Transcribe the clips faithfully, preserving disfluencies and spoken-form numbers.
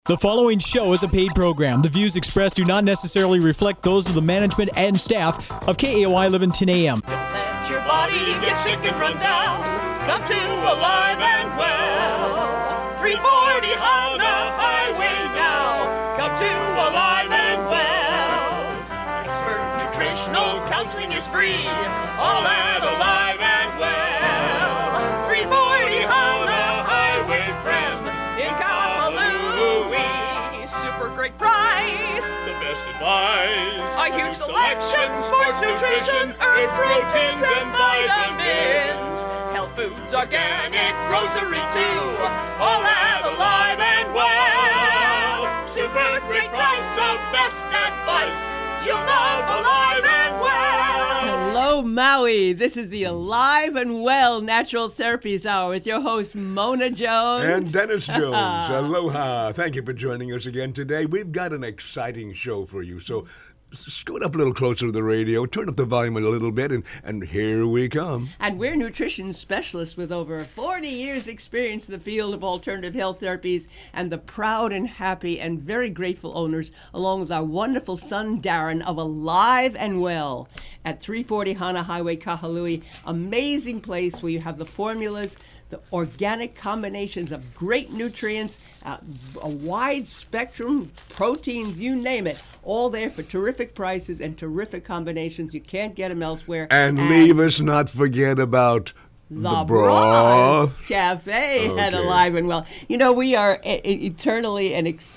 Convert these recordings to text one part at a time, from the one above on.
The following show is a paid program. The views expressed do not necessarily reflect those of the management and staff of K A O I eleven ten A M. Don't let your body get sick and run down. Come to Alive and Well. three forty Honda Highway now. Come to Alive and Well. Expert nutritional counseling is free. All at Alive and Well. three forty Honda Highway, friend, in Kahului. Super great price. The best advice. A huge selection, sports nutrition, herbs, proteins, and vitamins. Health foods, organic, grocery too. All at Alive and Well. Super great price, the best advice. You'll love Alive and Well. Hello, Maui. This is the Alive and Well Natural Therapies Hour with your host, Mona Jones. And Dennis Jones. Aloha. Thank you for joining us again today. We've got an exciting show for you, so scoot up a little closer to the radio, turn up the volume a little bit, and, and here we come. And we're nutrition specialists with over forty years experience in the field of alternative health therapies, and the proud and happy and very grateful owners, along with our wonderful son, Darren, of Alive and Well at three forty Hana Highway, Kahului. Amazing place where you have the formulas, the organic combinations of great nutrients, uh, a wide spectrum, proteins, you name it, all there for terrific prices and terrific combinations. You can't get them elsewhere. And, and leave us not forget about the, the broth, broth cafe okay. at Alive and Well. You know, we are e- eternally and ex-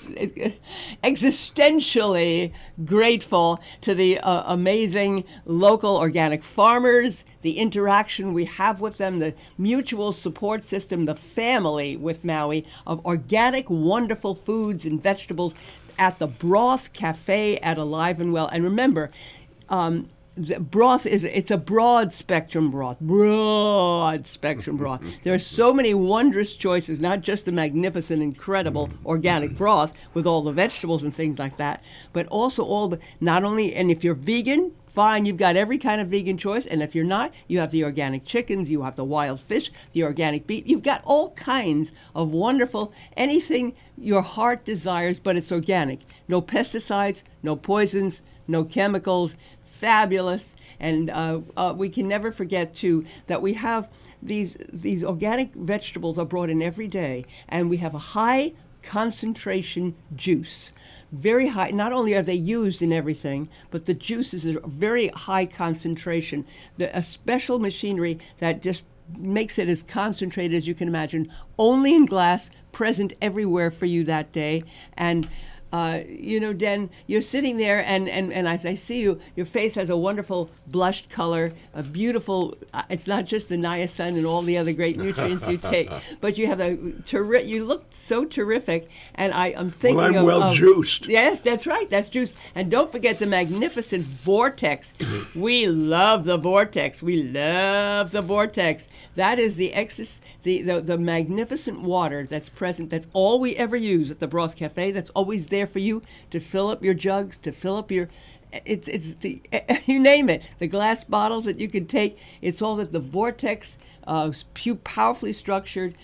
existentially grateful to the uh, amazing local organic farmers, the interaction we have with them, the mutual support system, the family with Maui of organic, wonderful foods and vegetables at the Broth Cafe at Alive and Well. And remember, um, the broth is, it's a broad spectrum broth, broad spectrum broth. There are so many wondrous choices, not just the magnificent, incredible organic broth with all the vegetables and things like that, but also all the, not only, and if you're vegan, fine, you've got every kind of vegan choice, and if you're not, you have the organic chickens, you have the wild fish, the organic beef, you've got all kinds of wonderful, anything your heart desires, but it's organic. No pesticides, no poisons, no chemicals, fabulous. And uh, uh, we can never forget, too, that we have these, these organic vegetables are brought in every day, and we have a high concentration juice. Very high. Not only are they used in everything, but the juices are very high concentration. The, a special machinery that just makes it as concentrated as you can imagine, only in glass, present everywhere for you that day. And Uh, you know, Den, you're sitting there, and, and, and as I see you, your face has a wonderful blushed color, a beautiful, uh, it's not just the niacin and all the other great nutrients you take, but you have a, terri- you look so terrific, and I, I'm thinking well, I'm of... well of, juiced. Yes, that's right, that's juiced. And don't forget the magnificent Vortex. We love the Vortex. We love the Vortex. That is the, excess, the, the, the magnificent water that's present. That's all we ever use at the Broth Cafe. That's always there for you to fill up your jugs, to fill up your, it's it's the, you name it, the glass bottles that you can take. It's all that the Vortex, uh, powerfully structured,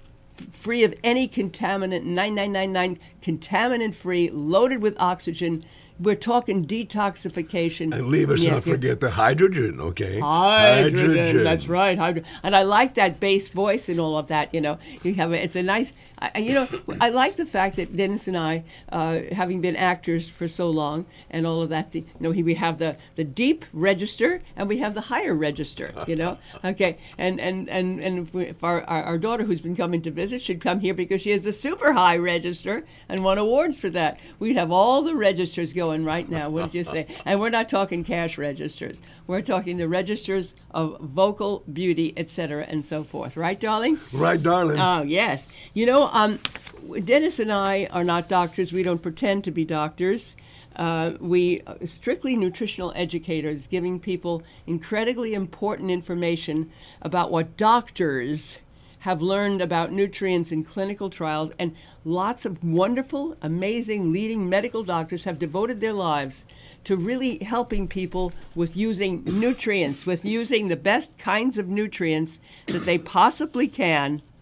free of any contaminant, nine nine nine nine contaminant free, loaded with oxygen. We're talking detoxification. And leave us yes, not forget the hydrogen, okay? Hydrogen, hydrogen. That's right. Hydrogen. And I like that bass voice and all of that, you know. You have a, it's a nice, I, you know, I like the fact that Dennis and I, uh, having been actors for so long and all of that, the, you know, we have the, the deep register and we have the higher register, you know. Okay, and and, and, and if, we, if our, our, our daughter who's been coming to visit should come here because she has the super high register and won awards for that. We'd have all the registers going right now, wouldn't you say? And we're not talking cash registers. We're talking the registers of vocal beauty, et cetera, and so forth. Right, darling? Right, darling. Oh, yes. You know, um, Dennis and I are not doctors. We don't pretend to be doctors. Uh, we are strictly nutritional educators, giving people incredibly important information about what doctors have learned about nutrients in clinical trials, and lots of wonderful, amazing, leading medical doctors have devoted their lives to really helping people with using nutrients, with using the best kinds of nutrients that they possibly can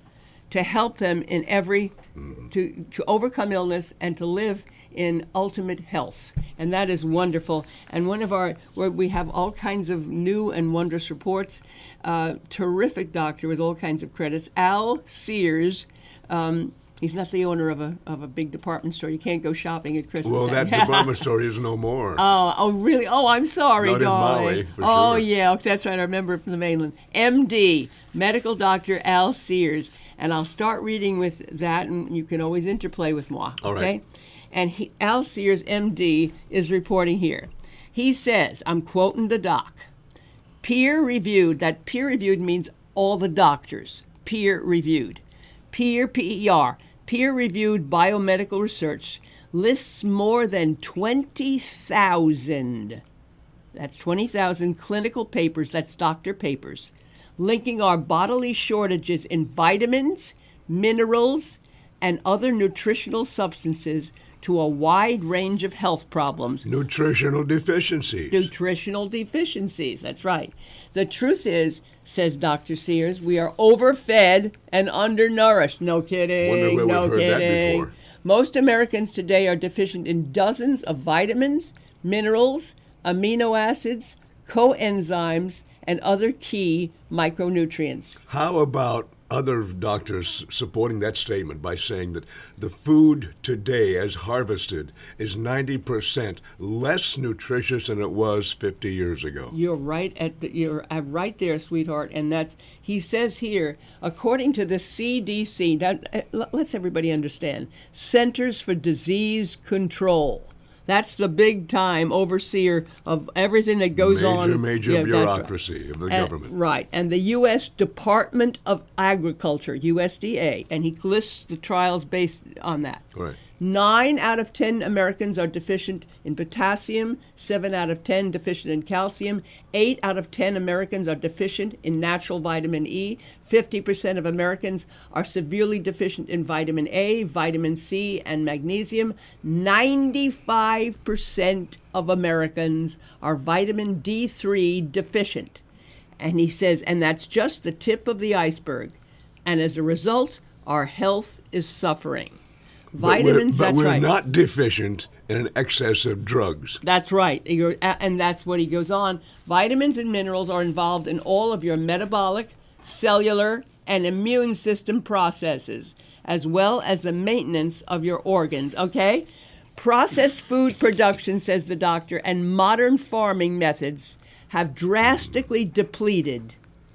to help them in every, to, to overcome illness and to live in ultimate health. And that is wonderful. And one of our, where we have all kinds of new and wondrous reports, uh, terrific doctor with all kinds of credits, Al Sears. Um, he's not the owner of a of a big department store. You can't go shopping at Christmas Well, time. that department store is no more. Oh, oh, really? Oh, I'm sorry, Not in darling. Maui, for oh, sure. yeah, that's right. I remember it from the mainland. M D, medical doctor Al Sears, and I'll start reading with that, and you can always interplay with moi. All right. Okay? And he, Al Sears, M D, is reporting here. He says, I'm quoting the doc, peer-reviewed. That peer-reviewed means all the doctors. Peer-reviewed. Peer, P E R. Peer-reviewed biomedical research lists more than twenty thousand, that's twenty thousand clinical papers, that's doctor papers, linking our bodily shortages in vitamins, minerals, and other nutritional substances to a wide range of health problems. Nutritional deficiencies. Nutritional deficiencies, that's right. The truth is, says Doctor Sears, we are overfed and undernourished. No kidding. Wonder where no we've heard that kidding. before. Most Americans today are deficient in dozens of vitamins, minerals, amino acids, coenzymes, and other key micronutrients. How about other doctors supporting that statement by saying that the food today as harvested is ninety percent less nutritious than it was fifty years ago? You're right at the, you're uh, right there, sweetheart, and that's he says here, according to the C D C. Now, uh, l- let's everybody understand. Centers for Disease Control. That's the big time overseer of everything that goes major, on. Major, Yeah, major that's right. bureaucracy of the And- government. Right. And the U S Department of Agriculture, U S D A, and he lists the trials based on that. Right. Nine out of ten Americans are deficient in potassium, seven out of ten deficient in calcium, eight out of ten Americans are deficient in natural vitamin E, fifty percent of Americans are severely deficient in vitamin A, vitamin C, and magnesium. ninety-five percent of Americans are vitamin D three deficient. And he says, and that's just the tip of the iceberg. And as a result, our health is suffering. Vitamins, but we're, but that's we're right. not deficient in an excess of drugs. That's right. You're, and that's what he goes on. Vitamins and minerals are involved in all of your metabolic, cellular, and immune system processes, as well as the maintenance of your organs, okay? Processed food production, says the doctor, and modern farming methods have drastically depleted,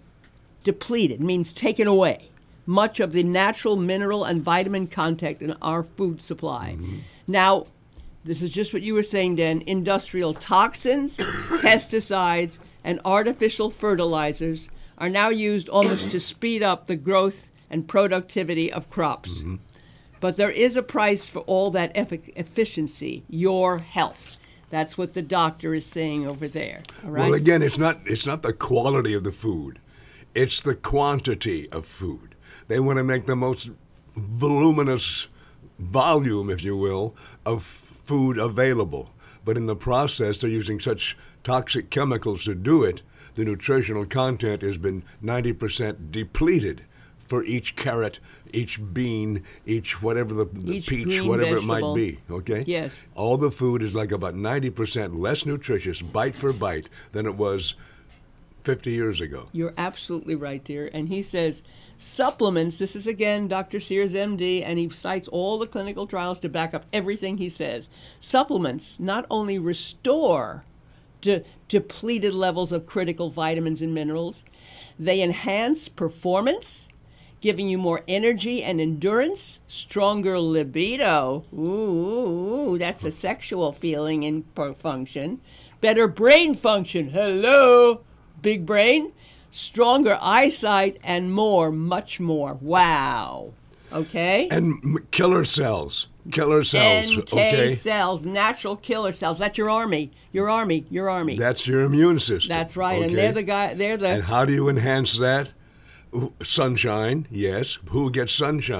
depleted means taken away, much of the natural mineral and vitamin content in our food supply. Mm-hmm. Now, this is just what you were saying, Dan. Industrial toxins, pesticides, and artificial fertilizers are now used almost to speed up the growth and productivity of crops. Mm-hmm. But there is a price for all that eff- efficiency, your health. That's what the doctor is saying over there. All right? Well, again, it's not it's not the quality of the food. It's the quantity of food. They want to make the most voluminous volume, if you will, of food available. But in the process, they're using such toxic chemicals to do it, the nutritional content has been ninety percent depleted for each carrot, each bean, each whatever the, the Each peach, green whatever vegetable. it might be, okay? Yes. All the food is like about ninety percent less nutritious, bite for bite, than it was fifty years ago. You're absolutely right, dear. And he says supplements, this is again Doctor Sears, M D, and he cites all the clinical trials to back up everything he says. Supplements not only restore de- depleted levels of critical vitamins and minerals, they enhance performance, giving you more energy and endurance, stronger libido. Ooh, ooh, ooh, that's a sexual feeling and function. Better brain function. Hello, big brain. Stronger eyesight and more, much more. Wow. Okay? And m- killer cells. Killer cells, N K okay? cells, natural killer cells. That's your army. Your army. Your army. That's your immune system. That's right. okay? And they're the guy. They're the. And how do you enhance that? Sunshine, yes. Who gets sunshine?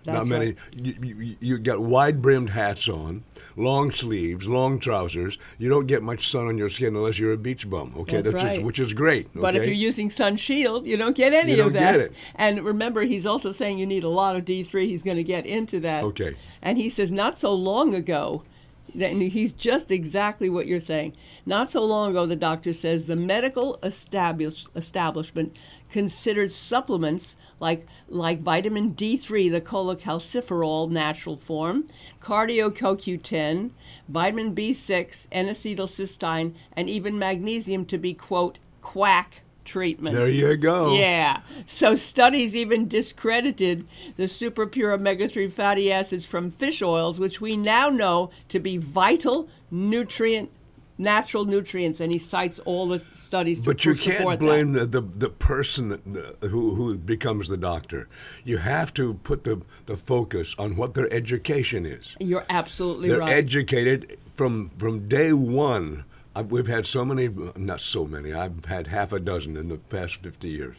That's Not many. right. You, you, you got wide-brimmed hats on, long sleeves, long trousers. You don't get much sun on your skin unless you're a beach bum. Okay, That's just- right. which is great. But if okay? you're using sun shield, you don't get any You of don't that. get it. And remember, he's also saying you need a lot of D three. He's going to get into that. Okay. And he says not so long ago, that- and he's just exactly what you're saying. Not so long ago, the doctor says the medical establish, establishment considered supplements like like vitamin D three, the cholecalciferol natural form, cardio C O Q ten, vitamin B six, N-acetylcysteine, and even magnesium to be, quote, quack treatments. There you go. Yeah. So studies even discredited the super pure omega three fatty acids from fish oils, which we now know to be vital nutrient, natural nutrients. And he cites all the studies to But you support can't that. blame the, the, the person that- who, who becomes the doctor. You have to put the, the focus on what their education is. You're absolutely They're right. educated from from day one. I've, we've had so many, not so many, I've had half a dozen in the past fifty years.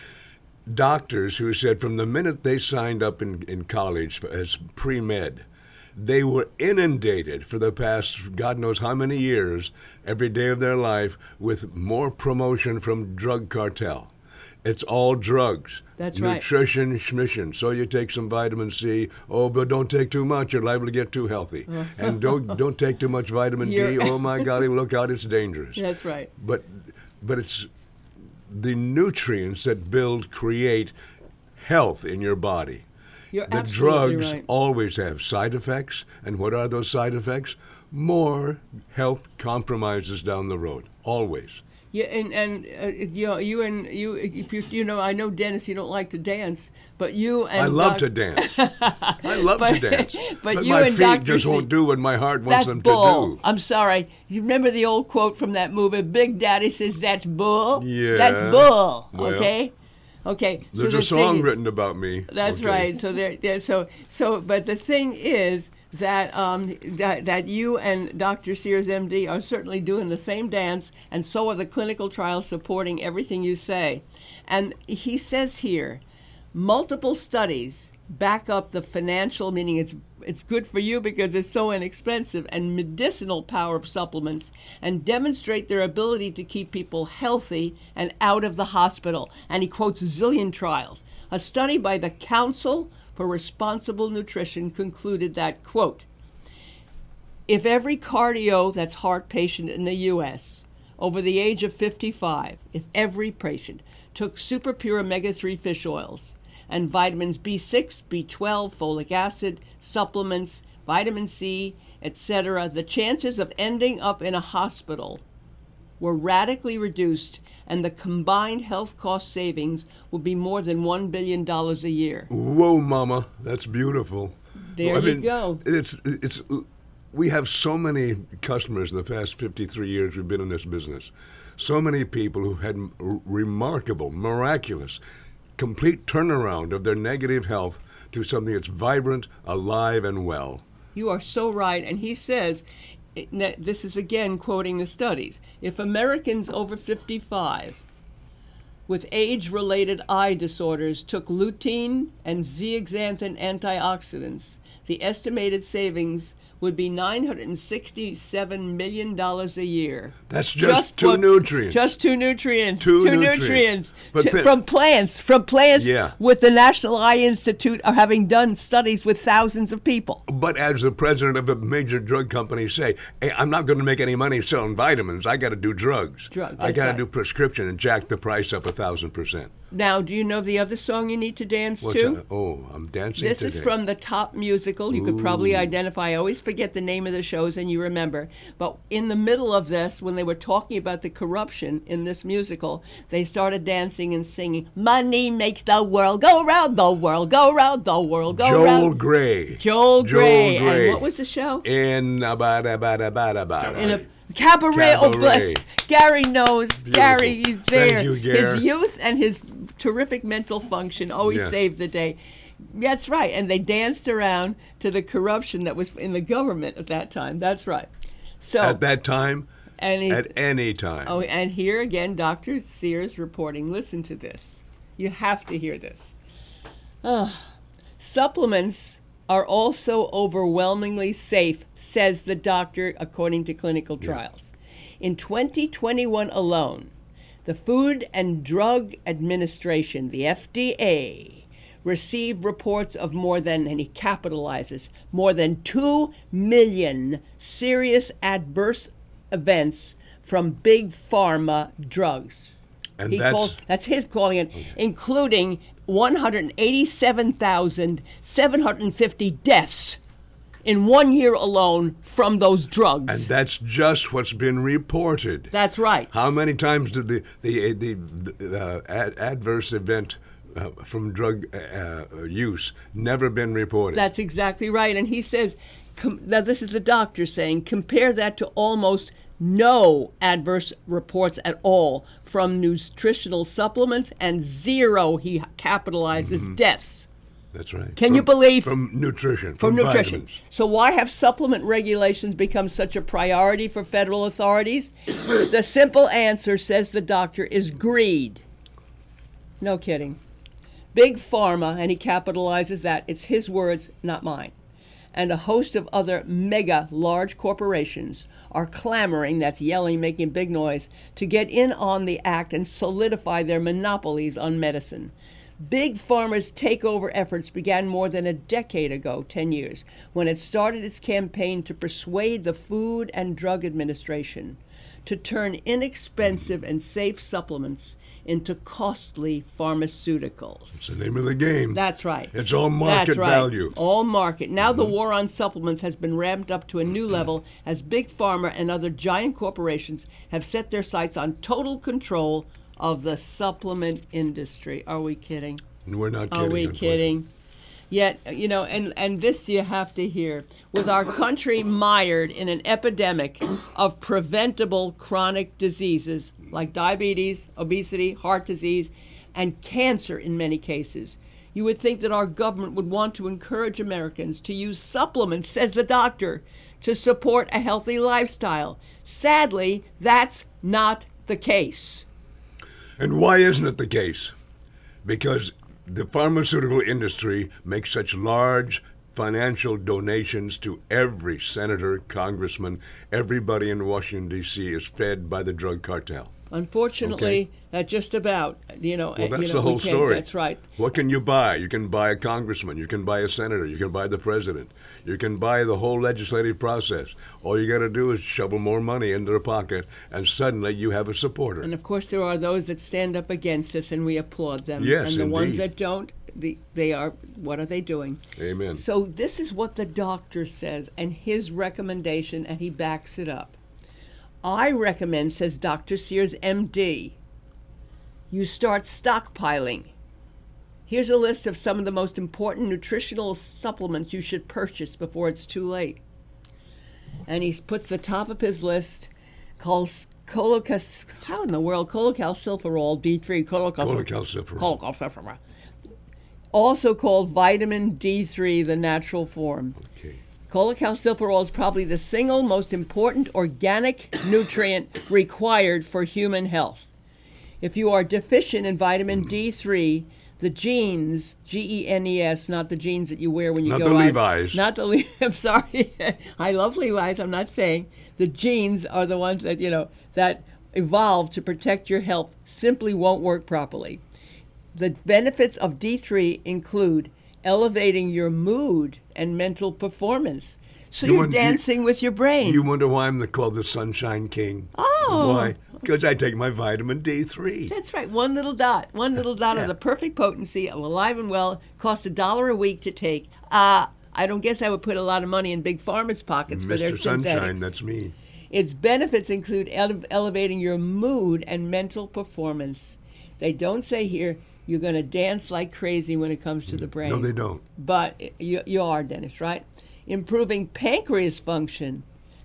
Doctors who said from the minute they signed up in, in college for, as pre-med, they were inundated for the past God knows how many years, every day of their life, with more promotion from drug cartel. It's all drugs. That's right. Nutrition, schmission. So you take some vitamin C. Oh, but don't take too much. You're liable to get too healthy. And don't don't take too much vitamin D. You're- Oh my golly, look out! It's dangerous. That's right. But but it's the nutrients that build, create health in your body. You're The absolutely drugs right. always have side effects, and what are those side effects? More health compromises down the road. Always. Yeah, and and uh, you know, you and you, if you you know, I know, Dennis, you don't like to dance, but you and I love Doc- to dance. I love But- to dance. but you my and feet Doctor just C- won't do what my heart wants That's them bull. to do. I'm sorry. You remember the old quote from that movie? Big Daddy says that's bull. Yeah. That's bull. Well, okay. Okay. so There's the a song thing- written about me. That's okay? right. So there, there. So so. But the thing is that um that that you and Doctor Sears, M D, are certainly doing the same dance, and so are the clinical trials supporting everything you say. And he says here, multiple studies back up the financial, meaning it's it's good for you because it's so inexpensive, and medicinal power of supplements, and demonstrate their ability to keep people healthy and out of the hospital. And he quotes a zillion trials. A study by the Council for Responsible Nutrition concluded that, quote, if every cardio, that's heart patient in the U S, over the age of fifty-five, if every patient took super pure omega three fish oils and vitamins B six, B twelve, folic acid, supplements, vitamin C, et cetera, the chances of ending up in a hospital were radically reduced, and the combined health cost savings would be more than one billion dollars a year. Whoa, Mama, that's beautiful. There I you mean, go. It's it's. We have so many customers in the past fifty-three years we've been in this business. So many people who've had m- remarkable, miraculous, complete turnaround of their negative health to something that's vibrant, alive, and well. You are so right. And he says, it- that- this is again quoting the studies, if Americans over fifty-five with age-related eye disorders took lutein and zeaxanthin antioxidants, the estimated savings would be nine hundred sixty-seven million dollars a year. That's just, two for- nutrients. Just two nutrients. Two nutrients. nutrients. But To- then- from plants. From plants. Yeah. With the National Eye Institute are having done studies with thousands of people. But as the president of a major drug company say, hey, I'm not going to make any money selling vitamins. I got to do drugs. Drug, I that's got to right. do prescription and jack the price up a thousand percent. Now, do you know the other song you need to dance What's to? that? Oh, I'm dancing This today. is from the Top Musical. You could probably identify. I always forget the name of the shows, and you remember. But in the middle of this, when they were talking about the corruption in this musical, they started dancing and singing, "Money makes the world go round, the world go round, the world go Joel round." Gray. Joel Gray. Gray. And what was the show? In bada bada bada bada. In a cabaret. Oh, bless. Cabaret. Gary knows. Gary, he's Thank there. you, Gare. His youth and his terrific mental function always Yeah. saved the day. That's right. And they danced around to the corruption that was in the government at that time. That's right. So At that time, and he, at any time. oh, and here again, Doctor Sears reporting. Listen to this. You have to hear this. Ah. Supplements are also overwhelmingly safe, says the doctor, according to clinical trials. Yeah. In twenty twenty-one alone, the Food and Drug Administration, the F D A, received reports of more than, and he capitalizes, more than two million serious adverse events from big pharma drugs. And he that's, calls, that's his calling it, okay. Including one hundred eighty-seven thousand seven hundred fifty deaths in one year alone from those drugs. And that's just what's been reported. That's right. How many times did the the the, the uh, ad- adverse event uh, from drug uh, use never been reported? That's exactly right. And he says, com- now this is the doctor saying, compare that to almost no adverse reports at all from nutritional supplements, and zero, he capitalizes, mm-hmm. deaths. That's right. Can from, you believe? From nutrition. From, from nutrition. Vitamins. So why have supplement regulations become such a priority for federal authorities? The simple answer, says the doctor, is greed. No kidding. Big Pharma, and he capitalizes that, it's his words, not mine, and a host of other mega large corporations are clamoring, that's yelling, making big noise, to get in on the act and solidify their monopolies on medicine. Big Pharma's takeover efforts began more than a decade ago, ten years, when it started its campaign to persuade the Food and Drug Administration to turn inexpensive and safe supplements into costly pharmaceuticals. It's the name of the game. That's right. It's all market That's right. value. All market. Now Mm-hmm. the war on supplements has been ramped up to a new level as Big Pharma and other giant corporations have set their sights on total control of the supplement industry. Are we kidding? We're not kidding. Are we kidding? Yet, you know, and, and this you have to hear. With our country mired in an epidemic of preventable chronic diseases like diabetes, obesity, heart disease, and cancer in many cases, you would think that our government would want to encourage Americans to use supplements, says the doctor, to support a healthy lifestyle. Sadly, that's not the case. And why isn't it the case? Because the pharmaceutical industry makes such large financial donations to every senator, congressman, everybody in Washington, D C is fed by the drug cartel. Unfortunately, okay. that just about, you know. Well, that's you know, the whole story. That's right. What can you buy? You can buy a congressman. You can buy a senator. You can buy the president. You can buy the whole legislative process. All you got to do is shovel more money into their pocket, and suddenly you have a supporter. And, of course, there are those that stand up against us, and we applaud them. Yes, And the indeed. ones that don't, the, they are, what are they doing? Amen. So this is what the doctor says, and his recommendation, and he backs it up. I recommend, says Doctor Sears, M D, you start stockpiling. Here's a list of some of the most important nutritional supplements you should purchase before it's too late. And he puts the top of his list called Colocal, how in the world, Cholecalciferol D three, Cholecal, Cholecalciferol. Cholecalciferol. Also called vitamin D three, the natural form. Okay. Cholecalciferol is probably the single most important organic nutrient required for human health. If you are deficient in vitamin D three, the genes, G E N E S, not the jeans that you wear when you not go the out. Levi's. Not the Levi's. I'm sorry. I love Levi's. I'm not saying. The genes are the ones that, you know, that evolved to protect your health simply won't work properly. The benefits of D three include elevating your mood and mental performance. So You you're wonder- dancing with your brain. You wonder why I'm the, called the Sunshine King? Oh. Why? Because I take my vitamin D three. That's right. One little dot. One little dot Yeah. of the perfect potency of Alive and Well costs a dollar a week to take. Uh, I don't guess I would put a lot of money in Big Pharma's pockets for their Mister Sunshine, synthetics. that's me. Its benefits include ele- elevating your mood and mental performance. They don't say here you're going to dance like crazy when it comes to the brain. No, they don't. But you, you are, Dennis, right? Improving pancreas function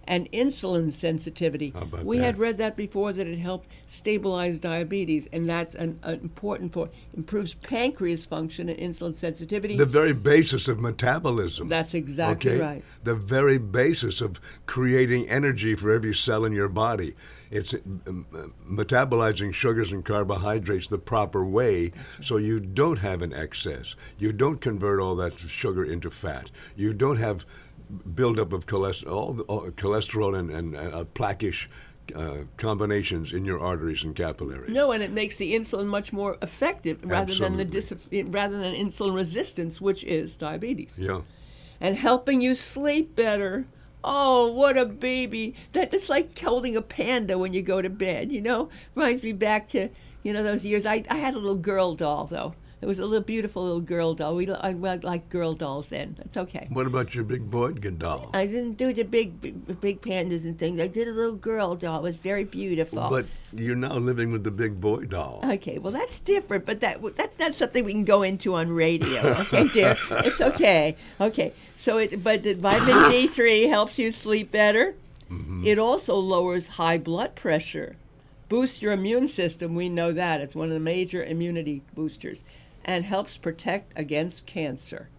and insulin sensitivity. How about we that? had read that before, that it helped stabilize diabetes, and that's an, an important for improves pancreas function and insulin sensitivity. The very basis of metabolism. That's exactly okay? right. The very basis of creating energy for every cell in your body. It's um, uh, metabolizing sugars and carbohydrates the proper way, so you don't have an excess. You don't convert all that sugar into fat. You don't have buildup of cholesterol, all the, all, cholesterol and, and uh, plaquish uh, combinations in your arteries and capillaries. No, and it makes the insulin much more effective rather than the Absolutely. dis- rather than insulin resistance, which is diabetes. Yeah. And helping you sleep better. Oh, what a baby. That, that's like holding a panda when you go to bed, you know? Reminds me back to, you know, those years. I, I had a little girl doll, though. It was a little beautiful little girl doll. We I, I liked girl dolls then. That's okay. What about your big boy doll? I didn't do the big, big, big pandas and things. I did a little girl doll. It was very beautiful. But you're now living with the big boy doll. Okay, well, that's different, but that that's not something we can go into on radio, okay, dear? It's okay. Okay, so it, but the vitamin D three helps you sleep better. Mm-hmm. It also lowers high blood pressure, boosts your immune system. We know that. It's one of the major immunity boosters, and helps protect against cancer.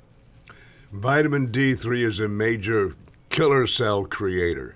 Vitamin D three is a major killer cell creator.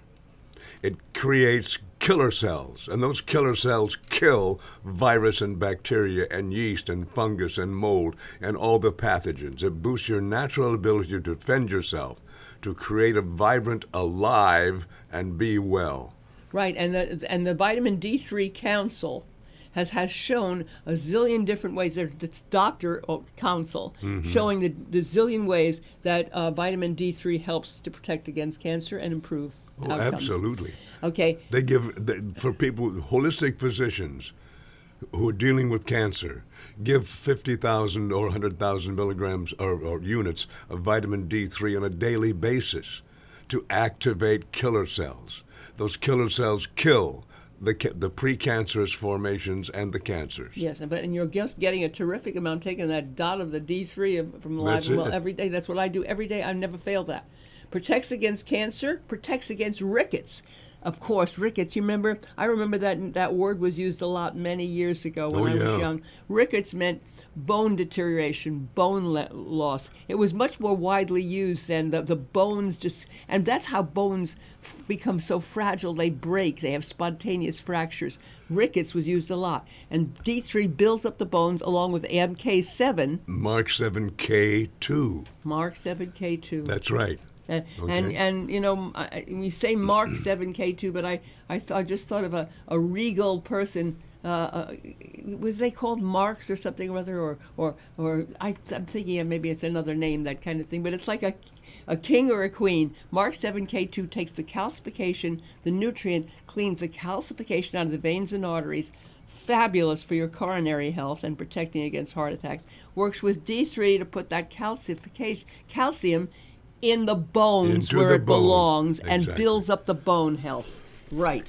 It creates killer cells, and those killer cells kill virus and bacteria and yeast and fungus and mold and all the pathogens. It boosts your natural ability to defend yourself, to create a vibrant, alive, and be well. Right, and the, and the Vitamin D three Council has, has shown a zillion different ways. There's this doctor oh, council Mm-hmm. showing the, the zillion ways that uh, vitamin D three helps to protect against cancer and improve Oh, outcomes. absolutely. Okay, They give, they, for people, holistic physicians who are dealing with cancer, give fifty thousand or one hundred thousand milligrams or, or units of vitamin D three on a daily basis to activate killer cells. Those killer cells kill the ca- the precancerous formations and the cancers. yes, but and you're just getting a terrific amount, taking that dot of the D three of- from Live That's and Well it. every day. That's what I do every day. I've never failed that. Protects against cancer, protects against rickets. Of course, rickets. You remember? I remember that that word was used a lot many years ago when Oh, I was yeah. young. Rickets meant bone deterioration, bone le- loss. It was much more widely used than the, the bones just, and that's how bones f- become so fragile. They break. They have spontaneous fractures. Rickets was used a lot, and D three builds up the bones along with M K seven, Mark seven K two. Mark seven K two. That's right. Uh, and Okay. and you know, I, we say Mark seven K two, but I I, th- I just thought of a, a regal person. Uh, uh, was they called Marks or something or other, or or or I, I'm thinking of maybe it's another name, that kind of thing. But it's like a a king or a queen. Mark seven K two takes the calcification, the nutrient, cleans the calcification out of the veins and arteries. Fabulous for your coronary health and protecting against heart attacks. Works with D three to put that calcification calcium in the bones Into where the it bone. belongs and Exactly. builds up the bone health. Right.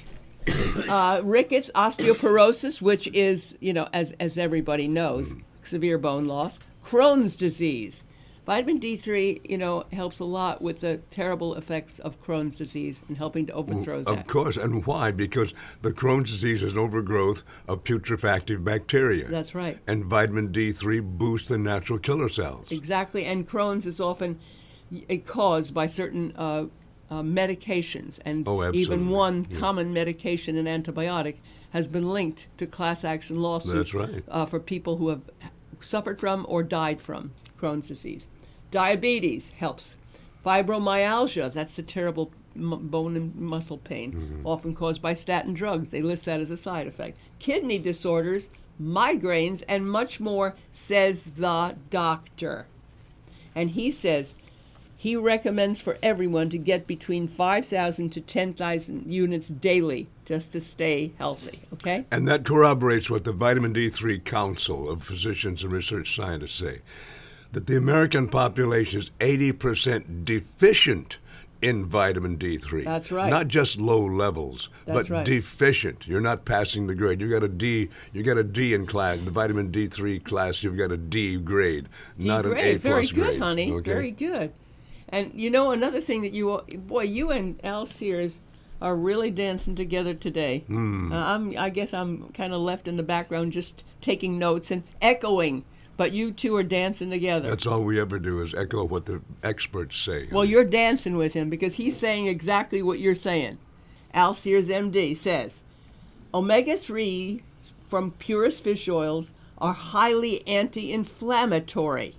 uh, rickets, osteoporosis, which is, you know, as as everybody knows, Mm. severe bone loss. Crohn's disease. Vitamin D three, you know, helps a lot with the terrible effects of Crohn's disease and helping to overthrow that. Of course. And why? Because the Crohn's disease is an overgrowth of putrefactive bacteria. That's right. And vitamin D three boosts the natural killer cells. Exactly, and Crohn's is often y- caused by certain uh, uh, medications, and Oh, even absolutely. one Yeah. common medication, an antibiotic, has been linked to class action lawsuits That's right. uh, for people who have suffered from or died from Crohn's disease. Diabetes helps. Fibromyalgia, that's the terrible m- bone and muscle pain, Mm-hmm. often caused by statin drugs. They list that as a side effect. Kidney disorders, migraines, and much more, says the doctor. And he says he recommends for everyone to get between five thousand to ten thousand units daily just to stay healthy, okay? And that corroborates what the Vitamin D three Council of Physicians and Research Scientists say, that the American population is eighty percent deficient in vitamin D three. That's right. Not just low levels, That's but right. deficient. You're not passing the grade. You got a D. You got a D in class. The vitamin D three class. You've got a D grade, D not grade. an A Very plus good, grade. honey. Okay? Very good. And you know, another thing that you, boy, you and Al Sears are really dancing together today. Mm. Uh, I'm, I guess I'm kind of left in the background just taking notes and echoing, but you two are dancing together. That's all we ever do is echo what the experts say. Well, you're dancing with him because he's saying exactly what you're saying. Al Sears, M D, says, omega three from purest fish oils are highly anti-inflammatory.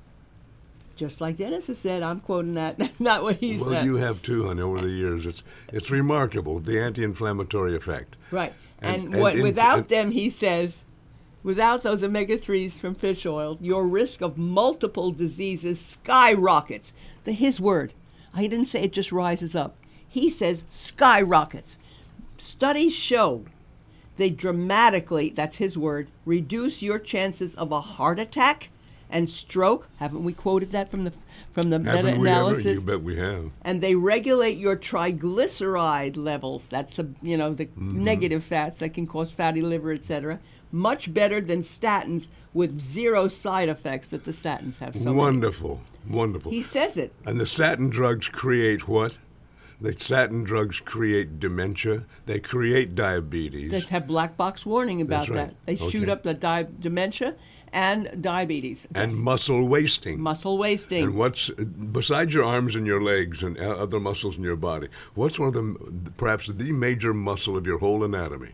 Just like Dennis has said, I'm quoting that. That's not what he well, said. you have too, honey, over the years. It's it's remarkable, the anti-inflammatory effect. Right. And, And- what, and inf- without and- them, he says, without those omega threes from fish oils, your risk of multiple diseases skyrockets. The, his word. He didn't say it just rises up. He says skyrockets. Studies show they dramatically, that's his word, reduce your chances of a heart attack and stroke. Haven't we quoted that from the from the Haven't we ever? meta-analysis? You bet we have. And they regulate your triglyceride levels. That's the you know the Mm-hmm. negative fats that can cause fatty liver, et cetera. Much better than statins with zero side effects that the statins have. So many. Wonderful, wonderful. He says it. And the statin drugs create what? The statin drugs create dementia. They create diabetes. They have black box warning about That's right. that. They shoot Okay. up the di- dementia and diabetes. and Yes. muscle wasting. muscle wasting. And what's besides your arms and your legs and o- other muscles in your body? What's one of the perhaps the major muscle of your whole anatomy?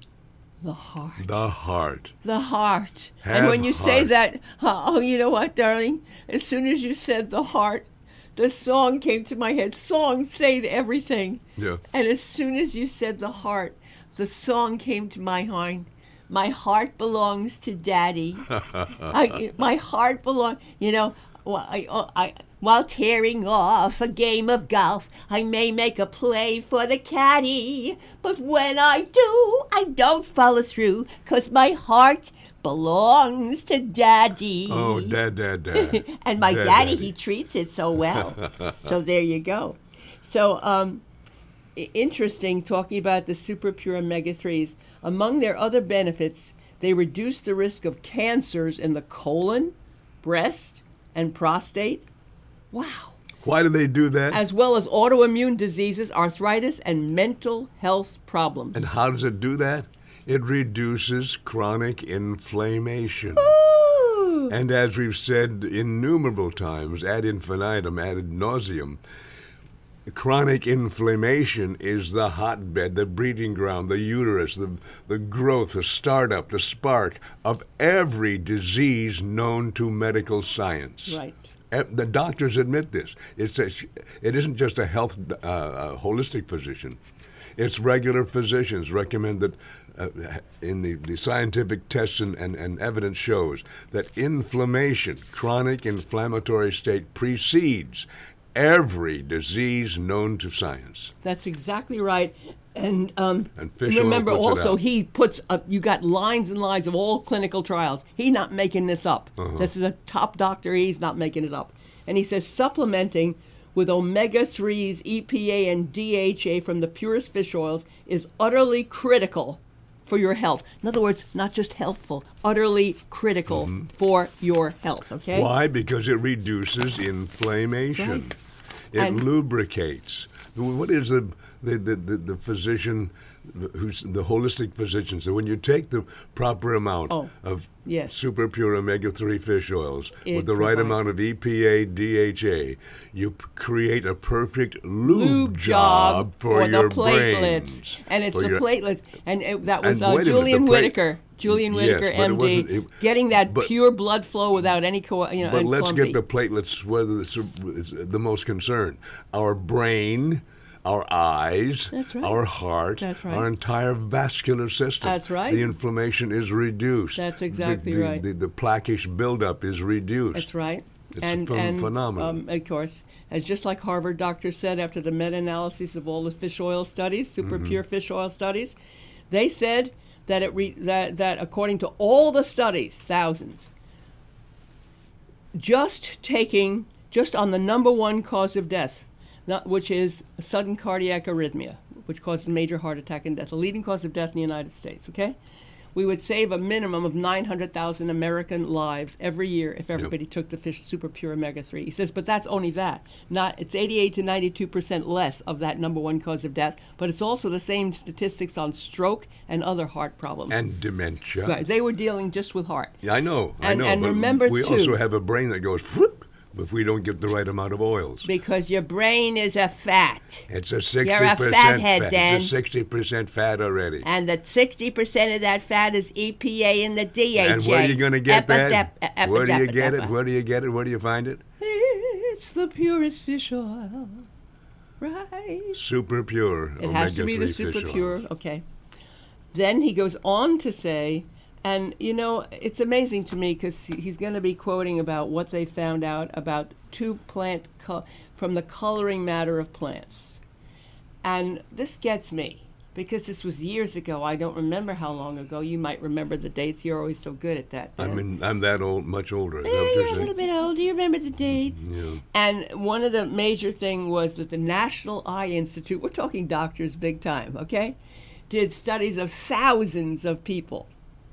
the heart. The heart. The heart. Have and when you say heart. that, oh, you know what, darling? As soon as you said the heart, the song came to my head. Songs say everything. Yeah. And as soon as you said the heart, the song came to my mind. My heart belongs to Daddy. I, my heart belongs, you know, wh- I, oh, I, while tearing off a game of golf, I may make a play for the caddy. But when I do, I don't follow through, 'cause my heart belongs to Daddy. Oh, dad, dad, dad. And my Dad, daddy, daddy. he treats it so well. So there you go. So um, i- interesting talking about the super pure omega threes. Among their other benefits, they reduce the risk of cancers in the colon, breast, and prostate. Wow. Why do they do that? As well as autoimmune diseases, arthritis, and mental health problems. And how does it do that? It reduces chronic inflammation. Ooh. And as we've said innumerable times, ad infinitum, ad nauseum, chronic inflammation is the hotbed, the breeding ground, the uterus, the, the growth, the startup, the spark of every disease known to medical science. Right. Eh, The doctors admit this. It's a, it isn't just a health, uh, uh, holistic physician. It's regular physicians recommend that uh, in the, the scientific tests and, and, and evidence shows that inflammation, chronic inflammatory state precedes every disease known to science. That's exactly right. And, um, And fish oil remember puts it also, out. he puts up, you got lines and lines of all clinical trials. He's not making this up. Uh-huh. This is a top doctor. He's not making it up. And he says supplementing with omega threes, E P A, and D H A from the purest fish oils is utterly critical for your health. In other words, not just healthful, utterly critical for your health, okay? Why? Because it reduces inflammation. Right. It And- lubricates. What is the the, the, the, the physician, who's the holistic physician? So when you take the proper amount Oh, of yes. super pure omega three fish oils It with the right provides- amount of E P A, D H A, you p- create a perfect lube, Lube job job for, your the platelets. brains. And it's For the your- platelets. And it, that was And uh, wait a minute, Julian the plate- Whitaker. Julian Yes, Whitaker, but it M D, wasn't- it- getting that but- pure blood flow without any, co- you know, But and let's clumpy. get the platelets whether it's, it's the most concern. Our brain, our eyes, That's right. our heart, That's right. our entire vascular system. That's right. The inflammation is reduced. That's The- exactly the, right. The, the plaquish buildup is reduced. That's right. It's and phen- and phenomenal. Um, of course, as just like Harvard doctors said after the meta-analysis of all the fish oil studies, super Mm-hmm. pure fish oil studies, they said that it re- that that according to all the studies, thousands, just taking just on the number one cause of death, not, which is sudden cardiac arrhythmia, which causes major heart attack and death, the leading cause of death in the United States. Okay, we would save a minimum of nine hundred thousand American lives every year if everybody yep. took the fish super pure omega three. He says, but that's only that. Not it's eighty-eight to ninety-two percent less of that number one cause of death, but it's also the same statistics on stroke and other heart problems. And dementia. Right. They were dealing just with heart. Yeah, I know. And, I know. And but remember, we too, also have a brain that goes whoop if we don't get the right amount of oils. Because your brain is a fat. It's a sixty You're a percent fathead, fat. Dan. It's a sixty percent fat already. And the sixty percent of that fat is E P A and the D H A. And where are you going to get Epidep- that? epidep- Where do you get epidep- it? Where do you get it? Where do you find it? It's the purest fish oil. Right. Super pure. It has to be the super pure. Oil. Okay. Then he goes on to say, and you know, it's amazing to me because he's going to be quoting about what they found out about two plant co- from the coloring matter of plants. And this gets me because this was years ago. I don't remember how long ago. You might remember the dates. You're always so good at that. Dan. I mean, I'm that old, much older. Is Eh, that what you're you're a saying? little bit old. Do you remember the dates? Yeah. And one of the major thing was that the National Eye Institute, we're talking doctors big time, okay, did studies of thousands of people.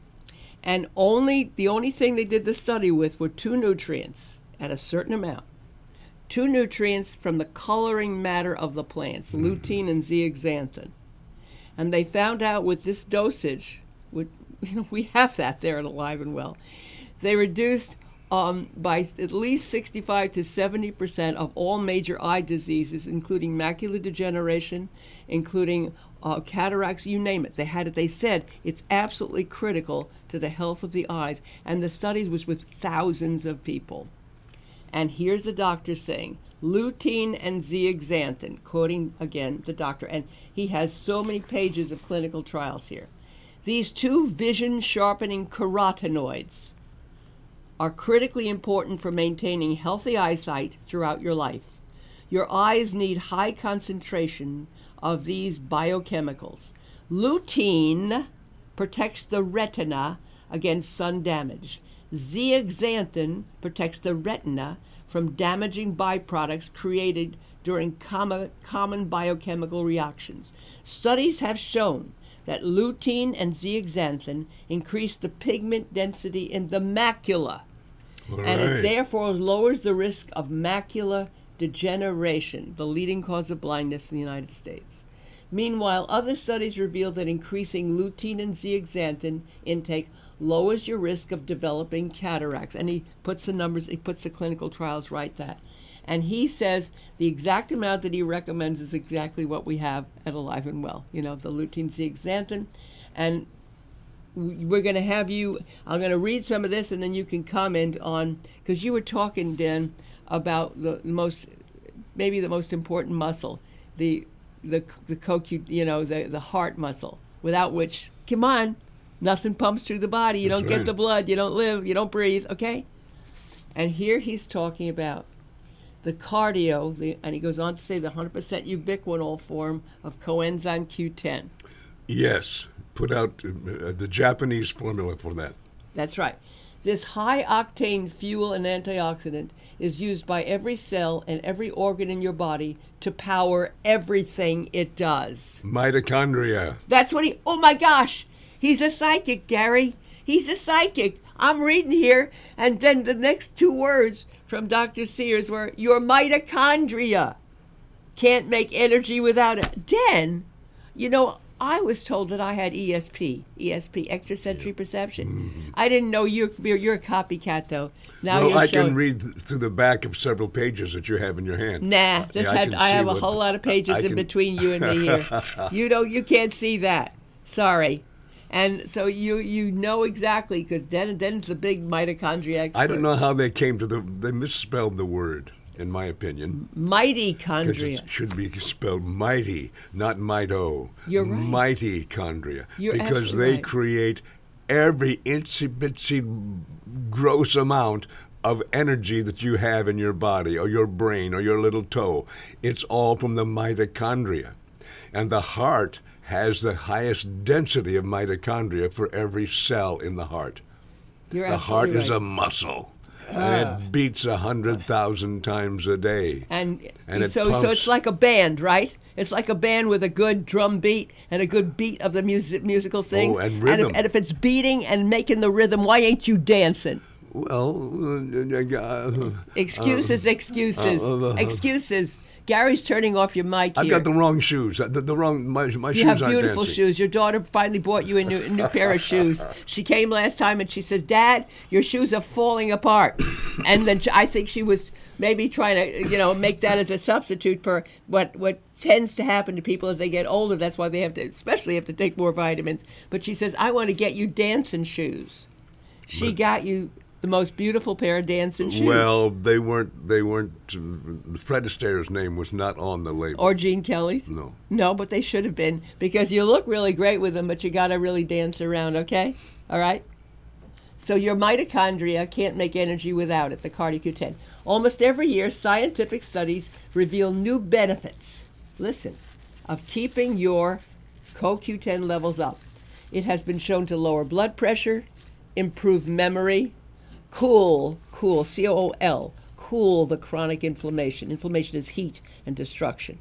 And only the only thing they did the study with were two nutrients at a certain amount. Two nutrients from the coloring matter of the plants, mm-hmm. lutein and zeaxanthin. And they found out with this dosage, with, you know, we have that there at Alive and Well, they reduced um, by at least sixty-five to seventy percent of all major eye diseases, including macular degeneration, including uh, cataracts, you name it. They had it. They said it's absolutely critical to the health of the eyes. And the studies was with thousands of people. And here's the doctor saying, lutein and zeaxanthin, quoting again the doctor, and he has so many pages of clinical trials here. These two vision-sharpening carotenoids are critically important for maintaining healthy eyesight throughout your life. Your eyes need high concentration of these biochemicals. Lutein protects the retina against sun damage. Zeaxanthin protects the retina from damaging byproducts created during common, common biochemical reactions. Studies have shown that lutein and zeaxanthin increase the pigment density in the macula, All and right. it therefore lowers the risk of macular degeneration, the leading cause of blindness in the United States. Meanwhile, other studies reveal that increasing lutein and zeaxanthin intake lowers your risk of developing cataracts. And he puts the numbers, he puts the clinical trials right that. And he says the exact amount that he recommends is exactly what we have at Alive and Well. You know, the lutein, zeaxanthin. And we're going to have you, I'm going to read some of this and then you can comment on, because you were talking, Dan, about the most, maybe the most important muscle, the the the cocu, you know, the the heart muscle, without which, come on, nothing pumps through the body. You That's don't right. get the blood. You don't live. You don't breathe. Okay. And here he's talking about the cardio, the, and he goes on to say the one hundred percent ubiquinol form of coenzyme Q ten. Yes. Put out uh, the Japanese formula for that. That's right. This high-octane fuel and antioxidant is used by every cell and every organ in your body to power everything it does. Mitochondria. That's what he, oh my gosh, he's a psychic, Gary. He's a psychic. I'm reading here, and then the next two words from Doctor Sears were, your mitochondria can't make energy without it. Dan, you know, I was told that I had E S P, E S P, extrasensory perception. Mm-hmm. I didn't know you're, you're, you're a copycat, though. Now well, you're I showing, can read th- through the back of several pages that you have in your hand. Nah, this Yeah, I had, can I, see have a what- whole lot of pages I in can- between you and me here. You know, you can't see that. Sorry. And so you you know exactly, because Den, Den's the big mitochondria expert. I don't know how they came to the, they misspelled the word, in my opinion. Because Mitochondria. it should be spelled mighty, not mito. You're right. Mitochondria. You're because absolutely they right. create every itsy bitsy gross amount of energy that you have in your body or your brain or your little toe. It's all from the mitochondria. And the heart has the highest density of mitochondria for every cell in the heart. You're The heart absolutely is right. a muscle. and it beats a hundred thousand times a day. And, And it so, so pumps- it's like a band, right? It's like a band with a good drum beat and a good beat of the music, musical things. Oh, and if, rhythm. and if it's beating and making the rhythm, why ain't you dancing? Well, uh, uh, Excuses, excuses, uh, uh, excuses. Gary's turning off your mic I've here. got the wrong shoes. The, the wrong my my You shoes have aren't beautiful dancing. shoes. Your daughter finally bought you a new, a new pair of shoes. She came last time and she says, "Dad, your shoes are falling apart." And then I think she was maybe trying to, you know, make that as a substitute for what what tends to happen to people as they get older. That's why they have to, especially have to take more vitamins. But she says, "I want to get you dancing shoes." She But- got you the most beautiful pair of dancing shoes. Well, they weren't. They weren't. Uh, Fred Astaire's name was not on the label. Or Gene Kelly's? No. No, but they should have been because you look really great with them, but you got to really dance around, okay? All right? So your mitochondria can't make energy without it, the Cardio Q ten. Almost every year, scientific studies reveal new benefits, listen, of keeping your C O Q ten levels up. It has been shown to lower blood pressure, improve memory, cool, cool, C O O L, cool the chronic inflammation. Inflammation is heat and destruction.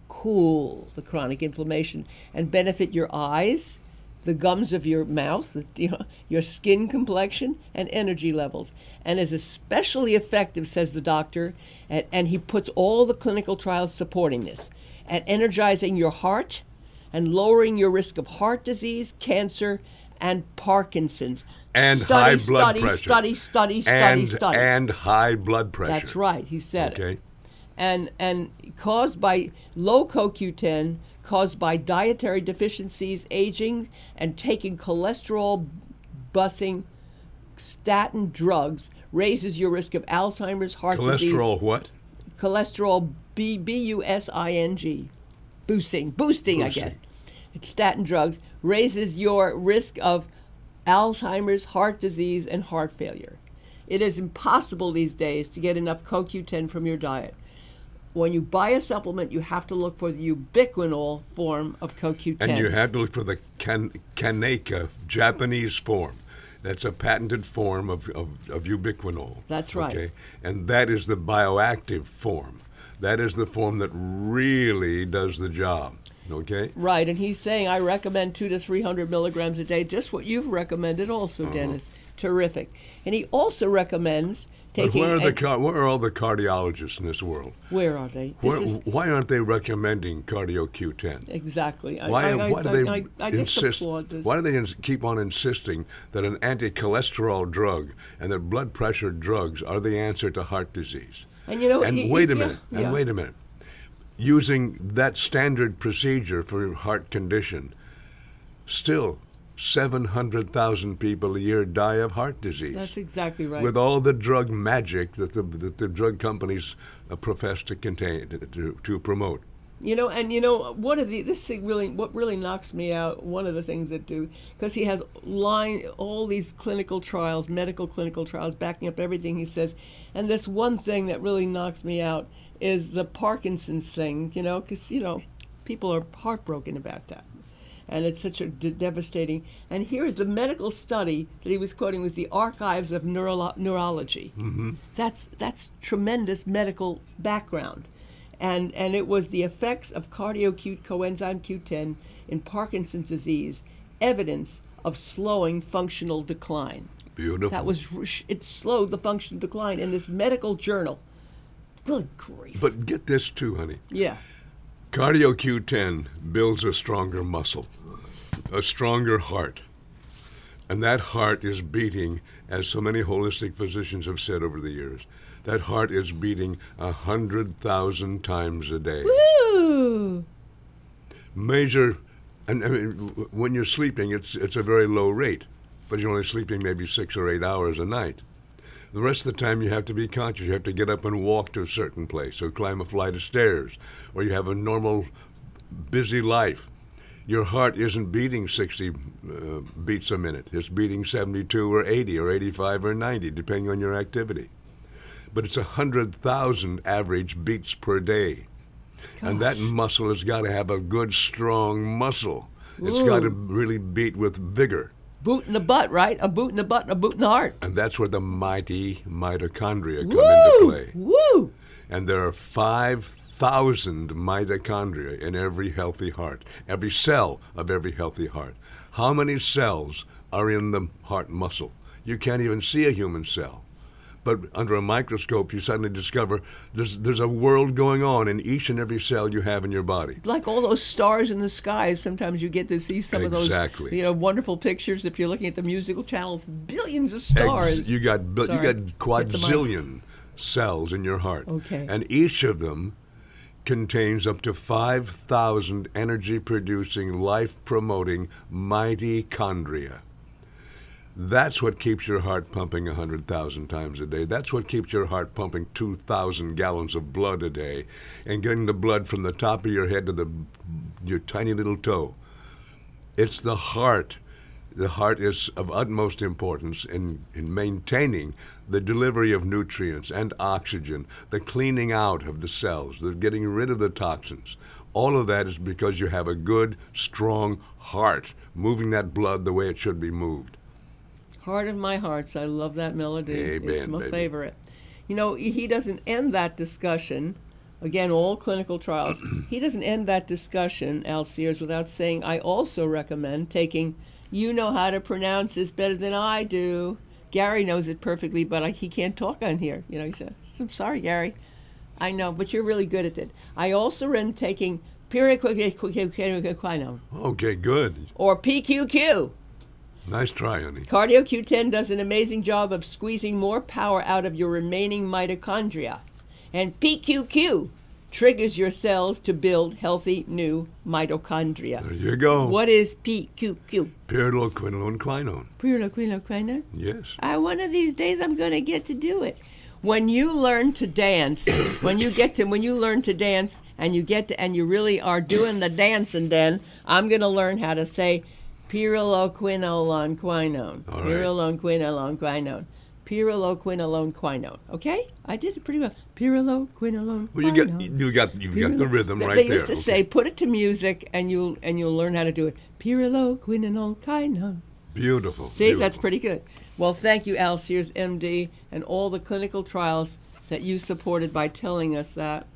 Cool the chronic inflammation and benefit your eyes, the gums of your mouth, the, you know, your skin complexion, and energy levels. And is especially effective, says the doctor, at, and he puts all the clinical trials supporting this, at energizing your heart and lowering your risk of heart disease, cancer, and Parkinson's. And study, high blood study, pressure. Study, study, study, and study. and high blood pressure. That's right. He said it. Okay. And and caused by low C O Q ten, caused by dietary deficiencies, aging, and taking cholesterol busing statin drugs raises your risk of Alzheimer's, heart disease. Cholesterol what? Cholesterol B B U S I N G, boosting, boosting, I Boosting. guess. Statin drugs raises your risk of Alzheimer's, heart disease, and heart failure. It is impossible these days to get enough C O Q ten from your diet. When you buy a supplement, you have to look for the ubiquinol form of C O Q ten. And you have to look for the kan- Kaneka Japanese form. That's a patented form of, of, of ubiquinol. That's right. Okay? And that is the bioactive form. That is the form that really does the job. Okay? Right, and he's saying I recommend two to three hundred milligrams a day, just what you've recommended, also, Dennis. Terrific. And he also recommends But taking. where are the and- car- where are all the cardiologists in this world? where are they? This Where, is- why aren't they recommending Cardio Q ten? exactly. I- Why, I, I, why do I, they I, I just insist? applaud this. Why do they ins- keep on insisting that an anti-cholesterol drug and that blood pressure drugs are the answer to heart disease? And you know, And y- wait a yeah, minute. yeah. And wait a minute. Using that standard procedure for your heart condition, still seven hundred thousand people a year die of heart disease. That's exactly right. With all the drug magic that the that the drug companies uh, profess to contain to, to, to promote. You know, and you know, one of the this thing really, what really knocks me out, one of the things that do, because he has line all these clinical trials, medical clinical trials, backing up everything he says, and this one thing that really knocks me out is the Parkinson's thing. You know, because you know, people are heartbroken about that, and it's such a de- devastating. And here is the medical study that he was quoting was the Archives of Neuro- Neurology. Mm-hmm. That's that's tremendous medical background. And, and it was the effects of cardio Q, coenzyme Q ten in Parkinson's disease, evidence of slowing functional decline. Beautiful. That was, it slowed the functional decline in this medical journal. Good grief. But get this too, honey. Yeah. Cardio Q ten builds a stronger muscle, a stronger heart. And that heart is beating, as so many holistic physicians have said over the years, that heart is beating a hundred thousand times a day. Woo! Measure, and I mean, w- when you're sleeping, it's it's a very low rate, but you're only sleeping maybe six or eight hours a night. The rest of the time you have to be conscious. You have to get up and walk to a certain place, or climb a flight of stairs, or you have a normal, busy life. Your heart isn't beating sixty uh, beats a minute. It's beating seventy-two or eighty or eighty-five or ninety, depending on your activity. But it's one hundred thousand average beats per day. And that muscle has got to have a good, strong muscle. It's got to Ooh. really beat with vigor. boot in the butt, right? A boot in the butt and a boot in the heart. And that's where the mighty mitochondria come Woo! into play. Woo! And there are five thousand mitochondria in every healthy heart, every cell of every healthy heart. How many cells are in the heart muscle? You can't even see a human cell. But under a microscope, you suddenly discover there's there's a world going on in each and every cell you have in your body. Like all those stars in the skies, sometimes you get to see some Exactly. of those, you know, wonderful pictures. If you're looking at the musical channel, billions of stars. Ex- you got bil- you Sorry. got Hit the mic. quadrillion cells in your heart. Okay. And each of them contains up to five thousand energy-producing, life-promoting mitochondria. That's what keeps your heart pumping one hundred thousand times a day. That's what keeps your heart pumping two thousand gallons of blood a day and getting the blood from the top of your head to the your tiny little toe. It's the heart. The heart is of utmost importance in, in maintaining the delivery of nutrients and oxygen, the cleaning out of the cells, the getting rid of the toxins. All of that is because you have a good, strong heart moving that blood the way it should be moved. Heart of my hearts. I love that melody. Amen, it's my baby. favorite. You know, he doesn't end that discussion. Again, all clinical trials. He doesn't end that discussion, Al Sears, without saying, I also recommend taking, you know how to pronounce this better than I do. Gary knows it perfectly, but I, he can't talk on here. You know, he said, I'm sorry, Gary. I know, but you're really good at it. I also recommend taking pyridoxine Okay, good. or P Q Q. Nice try, honey. Cardio Q ten does an amazing job of squeezing more power out of your remaining mitochondria. And P Q Q triggers your cells to build healthy new mitochondria. There you go. What is P Q Q? Pyridoquinone quinone. Pyridoquinone. Yes. I, one of these days I'm going to get to do it. When you learn to dance, when you get to when you learn to dance and you get to and you really are doing the dancing, then I'm going to learn how to say pyridoquinone quinone. All right. Pyridoquinone quinone. Pyridoquinone quinone. Okay? I did it pretty well. Pyridoquinone Well, you get quinone. you got you got the rhythm They- right they there. used to Okay. say, put it to music and you'll and you'll learn how to do it. Pyridoquinone quinone. Beautiful. See, beautiful. that's pretty good. Well, thank you, Al Sears, M D, and all the clinical trials that you supported by telling us that.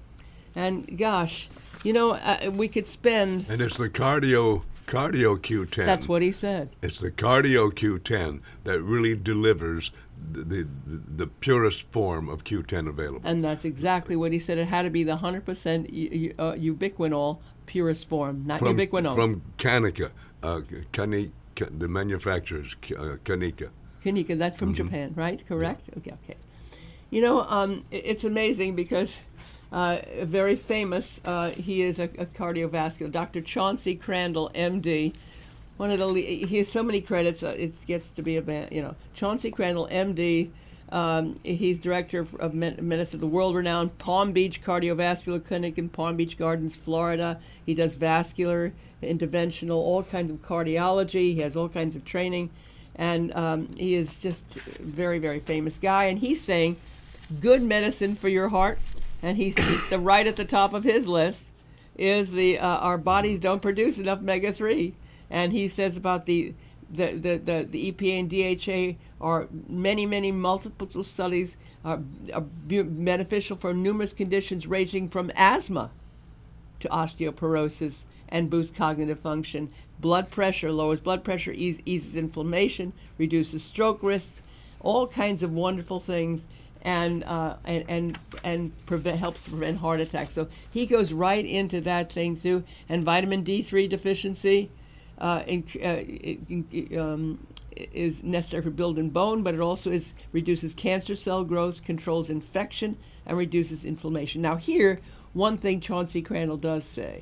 And gosh, you know, uh, we could spend. And it's the cardio cardio Q ten. That's what he said. It's the cardio Q ten that really delivers the the, the purest form of Q ten available. And that's exactly what he said. It had to be the one hundred percent u- uh, ubiquinol purest form, not from ubiquinol. from Kanika, uh, Kanika, the manufacturers, uh, Kanika. Kanika, that's from Japan, right? Correct? Okay, okay. You know, um, i- it's amazing because uh, very famous, uh, he is a, a cardiovascular, Doctor Chauncey Crandall, M D. One of the, le- he has so many credits, uh, it gets to be a, ba- you know, Chauncey Crandall, M D. Um, he's director of- of med- medicine at the world-renowned Palm Beach Cardiovascular Clinic in Palm Beach Gardens, Florida. He does vascular, interventional, all kinds of cardiology. He has all kinds of training. And um, he is just a very, very famous guy. And he's saying good medicine for your heart. And he's the right at the top of his list is the uh, our bodies don't produce enough omega three. And he says about the the, the, the, the E P A and D H A are many, many multiple studies are, are bu- beneficial for numerous conditions ranging from asthma to osteoporosis and boost cognitive function. Blood pressure lowers blood pressure, ease, eases inflammation, reduces stroke risk, all kinds of wonderful things, and uh, and and, and prevent, helps to prevent heart attacks. So he goes right into that thing too. And vitamin D three deficiency uh, in, uh, in, um, is necessary for building bone, but it also is reduces cancer cell growth, controls infection, and reduces inflammation. Now here, one thing Chauncey Crandall does say.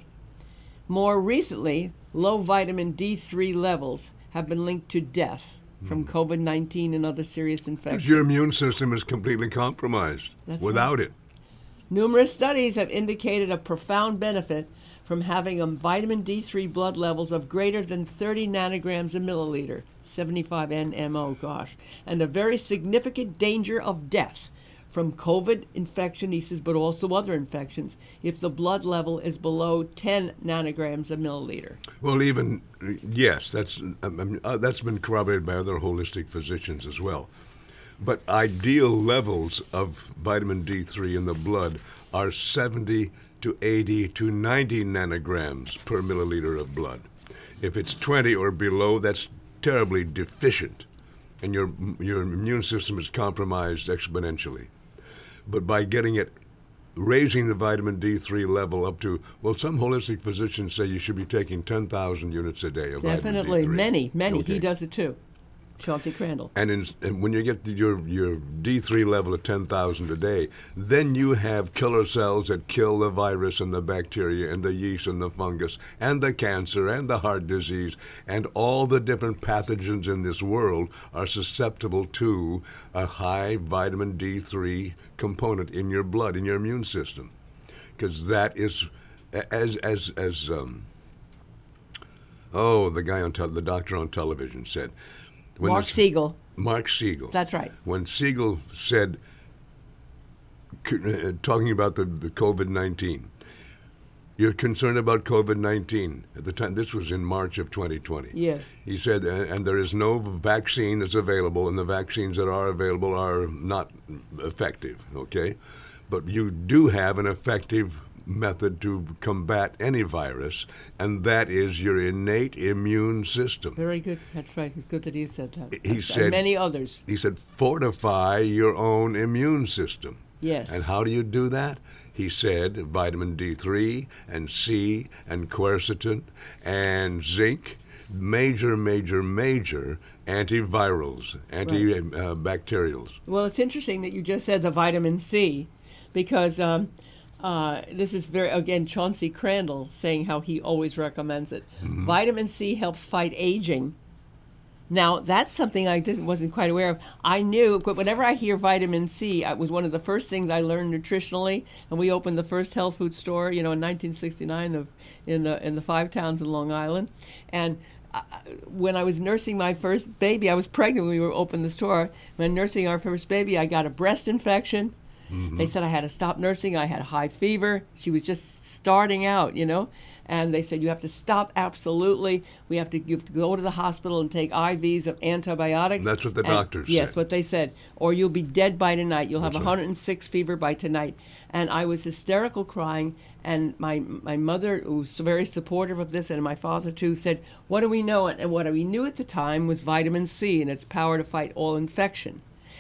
More recently, low vitamin D three levels have been linked to death from COVID nineteen and other serious Because infections. your immune system is completely compromised That's without it. Numerous studies have indicated a profound benefit from having a vitamin D three blood levels of greater than thirty nanograms a milliliter, seventy-five N M O, gosh, and a very significant danger of death from COVID infection, he says, but also other infections, if the blood level is below ten nanograms a milliliter. Well, even, yes, that's, I mean, uh, that's been corroborated by other holistic physicians as well. But ideal levels of vitamin D three in the blood are seventy to eighty to ninety nanograms per milliliter of blood. If it's twenty or below, that's terribly deficient, and your your immune system is compromised exponentially. But by getting it, raising the vitamin D three level up to, well, some holistic physicians say you should be taking ten thousand units a day of vitamin D three. Definitely, many, many. Okay. He does it too. Chauncey Crandall. And, in, and when you get to your, your D three level of ten thousand a day, then you have killer cells that kill the virus and the bacteria and the yeast and the fungus and the cancer and the heart disease, and all the different pathogens in this world are susceptible to a high vitamin D three component in your blood, in your immune system. Because that is, as, as, as um, oh, the guy on te- the doctor on television said, When Mark this, Siegel. Mark Siegel. That's right. When Siegel said, uh, talking about the, the COVID nineteen, you're concerned about COVID nineteen. At the time, this was in March of twenty twenty. Yes. He said, uh, and there is no vaccine that's available, and the vaccines that are available are not effective, okay? But you do have an effective method to combat any virus, and that is your innate immune system. Very good. That's right. It's good that he said that. He and said, many others. He said, fortify your own immune system. Yes. And how do you do that? He said vitamin D three and C and quercetin and zinc, major, major, major antivirals, antibacterials. Well, it's interesting that you just said the vitamin C, because um, uh, this is very, again, Chauncey Crandall saying how he always recommends it. Mm-hmm. Vitamin C helps fight aging. Now, that's something I didn't wasn't quite aware of. I knew, but whenever I hear vitamin C, it was one of the first things I learned nutritionally. And we opened the first health food store, you know, in nineteen sixty-nine of, in the in the five towns in Long Island. And uh, when I was nursing my first baby, I was pregnant when we were opening the store. When nursing our first baby, I got a breast infection. Mm-hmm. They said I had to stop nursing. I had high fever. She was just starting out, you know. And they said, you have to stop absolutely. We have to, you have to go to the hospital and take I Vs of antibiotics. That's what the and, doctors yes, said. what they said. Or you'll be dead by tonight. You'll have That's one hundred six right. fever by tonight. And I was hysterical crying. And my my mother, who was very supportive of this, and my father too, said, what do we know? And what we knew at the time was vitamin C and its power to fight all infection.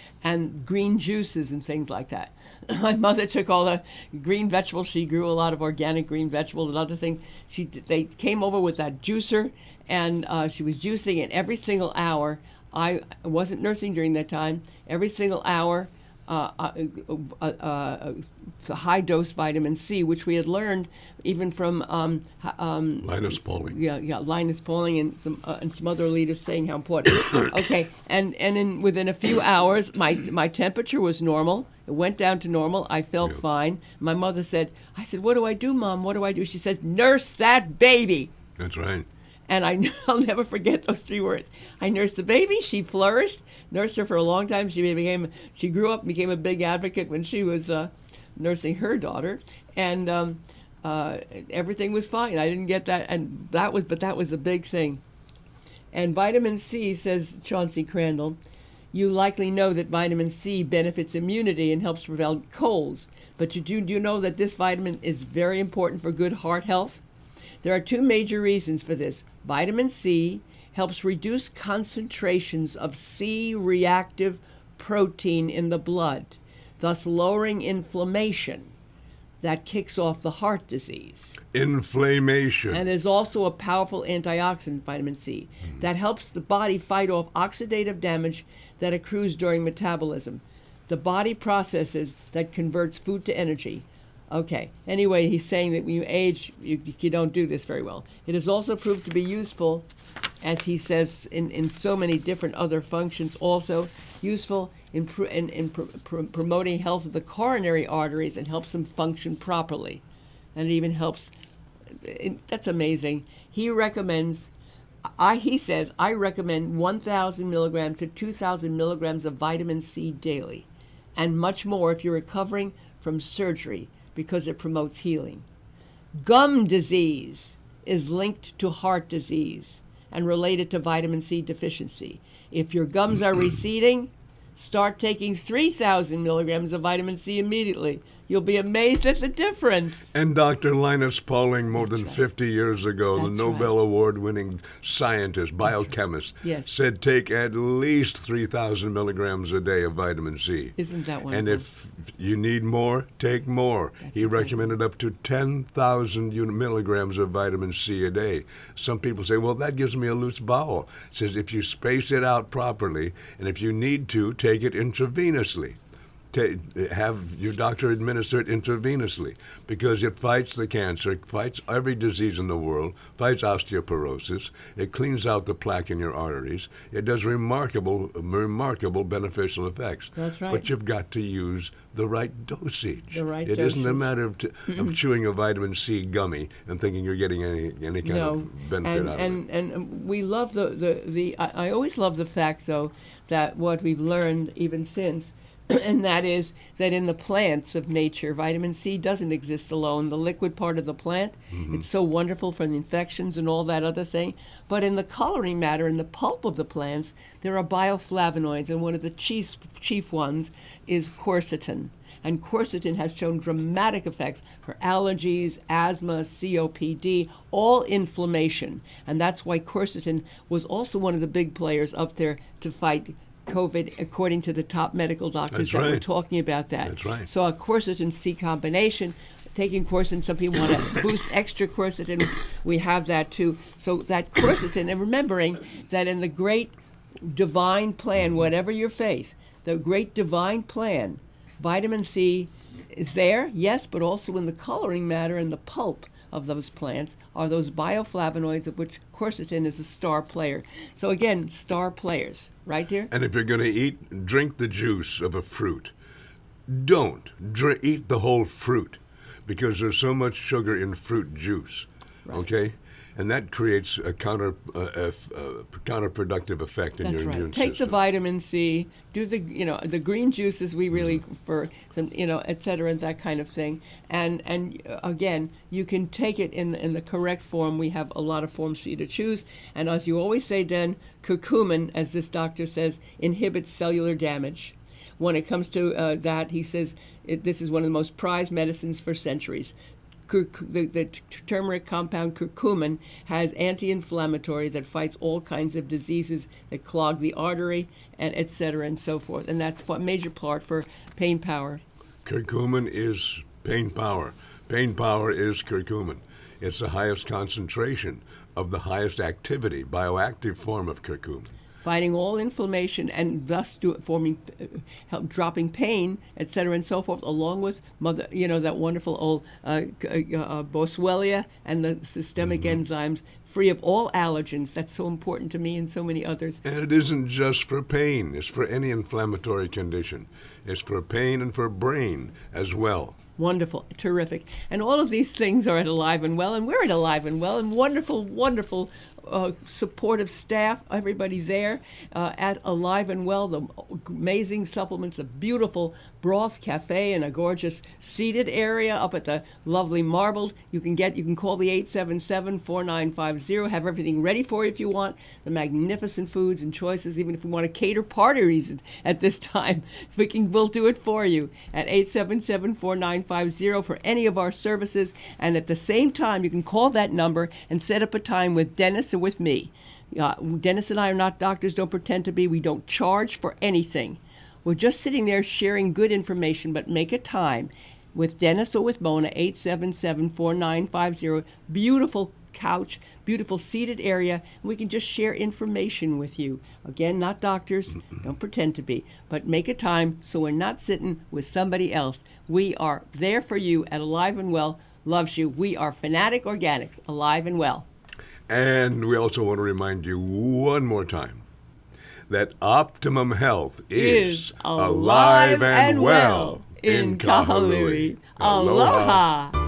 And green juices and things like that. My mother took all the green vegetables. She grew a lot of organic green vegetables and other things. She they came over with that juicer, and uh, she was juicing it every single hour. I wasn't nursing during that time. Every single hour, uh, uh, uh, uh, uh, high dose vitamin C, which we had learned even from um, um, Linus Pauling. Yeah, yeah, Linus Pauling and some uh, and some other leaders saying how important. Okay, and and in within a few hours, my my temperature was normal. It went down to normal. I felt yeah. fine. My mother said, I said, what do I do, Mom? What do I do? She says, nurse that baby. That's right. And I, I'll never forget those three words. I nursed the baby. She flourished. Nursed her for a long time. She became, she grew up and became a big advocate when she was uh, nursing her daughter. And um, uh, everything was fine. I didn't get that. And that was, but that was the big thing. And vitamin C, says Chauncey Crandall, you likely know that vitamin C benefits immunity and helps prevent colds. But you do, do you know that this vitamin is very important for good heart health? There are two major reasons for this. Vitamin C helps reduce concentrations of C-reactive protein in the blood, thus lowering inflammation that kicks off the heart disease. Inflammation. And is also a powerful antioxidant, vitamin C, mm. that helps the body fight off oxidative damage that accrues during metabolism. The body processes that converts food to energy. Okay, anyway, he's saying that when you age, you, you don't do this very well. It is also proved to be useful, as he says, in, in so many different other functions, also useful in, pr- in, in pr- pr- promoting health of the coronary arteries and helps them function properly. And it even helps, it, that's amazing. He recommends, I, he says, I recommend one thousand milligrams to two thousand milligrams of vitamin C daily. and much more if you're recovering from surgery because it promotes healing. Gum disease is linked to heart disease and related to vitamin C deficiency. If your gums are receding, start taking three thousand milligrams of vitamin C immediately. You'll be amazed at the difference. And Doctor Linus Pauling, more That's than right. fifty years ago, That's the Nobel right. Award-winning scientist, biochemist, Yes. said take at least three thousand milligrams a day of vitamin C. Isn't that wonderful? And if you need more, take more. That's he exactly. recommended up to ten thousand milligrams of vitamin C a day. Some people say, well, that gives me a loose bowel. Says if you space it out properly, and if you need to, take it intravenously. Ta- have your doctor administer it intravenously because it fights the cancer, it fights every disease in the world, fights osteoporosis, it cleans out the plaque in your arteries. It does remarkable, remarkable beneficial effects. That's right. But you've got to use the right dosage. The right It isn't a dosage. matter of, t- of chewing a vitamin C gummy and thinking you're getting any any kind No, of benefit and, out and, of it. and and we love the, the, the I, I always love the fact, though, that what we've learned even since, and that is that in the plants of nature, vitamin C doesn't exist alone. The liquid part of the plant, it's so wonderful for the infections and all that other thing. But in the coloring matter, in the pulp of the plants, there are bioflavonoids, and one of the chief, chief ones is quercetin. And quercetin has shown dramatic effects for allergies, asthma, C O P D, all inflammation. And that's why quercetin was also one of the big players up there to fight COVID, according to the top medical doctors That's that were right. talking about that. That's right. So a quercetin C combination, taking quercetin, some people want to boost extra quercetin. We have that too. So that quercetin, and remembering that in the great divine plan, whatever your faith, the great divine plan, vitamin C is there, yes, but also in the coloring matter and the pulp of those plants are those bioflavonoids, of which quercetin is a star player. So again, star players, right, dear? And if you're going to eat, drink the juice of a fruit. Don't dr- eat the whole fruit because there's so much sugar in fruit juice, Right. okay? And that creates a counter uh, a, a counterproductive effect in That's your right. immune Take system. the vitamin C, do the you know the green juices we really for some you know et cetera and that kind of thing, and and uh, again you can take it in in the correct form. We have a lot of forms for you to choose, and as you always say, Den, curcumin, as this doctor says, inhibits cellular damage. When it comes to uh, that, he says it, this is one of the most prized medicines for centuries. Curc- the, the t- turmeric compound curcumin has anti-inflammatory that fights all kinds of diseases that clog the artery, and et cetera and so forth. And that's a major part for pain power. Curcumin is pain power. Pain power is curcumin. It's the highest concentration of the highest activity, bioactive form of curcumin. Fighting all inflammation and thus do, forming, uh, help dropping pain, et cetera, and so forth, along with mother, you know, that wonderful old uh, c- uh, uh, Boswellia and the systemic enzymes, free of all allergens. That's so important to me and so many others. And it isn't just for pain. It's for any inflammatory condition. It's for pain and for brain as well. Wonderful, terrific. And all of these things are at Alive and Well, and we're at Alive and Well, and wonderful, wonderful uh, supportive staff, everybody there uh, at Alive and Well, the amazing supplements, the beautiful broth cafe and a gorgeous seated area up at the lovely Marbled. You can get, you can call the eight seven seven, four nine five zero, have everything ready for you if you want, the magnificent foods and choices, even if you want to cater parties at this time, we can, we'll do it for you at eight seven seven, four nine five zero for any of our services. And at the same time, you can call that number and set up a time with Dennis and with me. Uh, Dennis and I are not doctors, don't pretend to be. We don't charge for anything. We're just sitting there sharing good information, but make a time with Dennis or with Mona, eight seven seven, four nine five zero. Beautiful couch, beautiful seated area, and we can just share information with you. Again, not doctors, don't pretend to be, but make a time so we're not sitting with somebody else. We are there for you at Alive and Well, loves you. We are Fanatic Organics, Alive and Well. And we also want to remind you one more time that Optimum Health is, Is alive and well in Kahului. Aloha.